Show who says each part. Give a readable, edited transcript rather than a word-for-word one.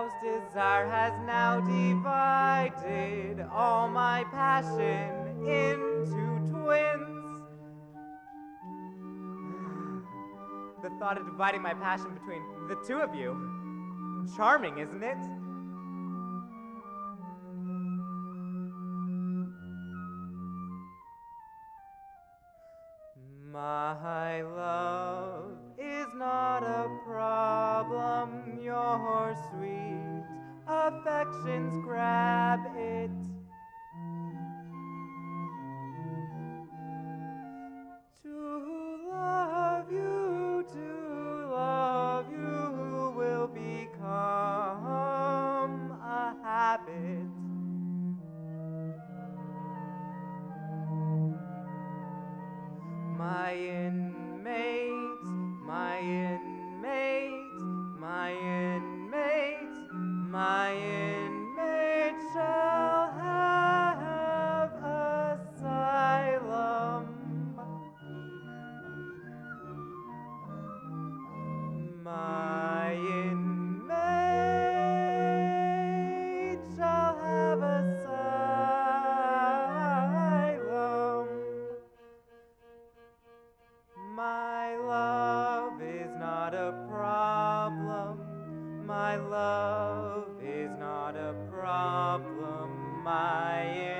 Speaker 1: aroused desire has now divided all my passion into twins. The thought of dividing my passion between the two of you, charming, isn't it? My love is not a problem, your sweet affections grab it. To love you will become a habit. My inmate, my inmate, my inmate, my inmate shall have asylum. My inmate shall have asylum. My love is not a problem. My love is not a problem. My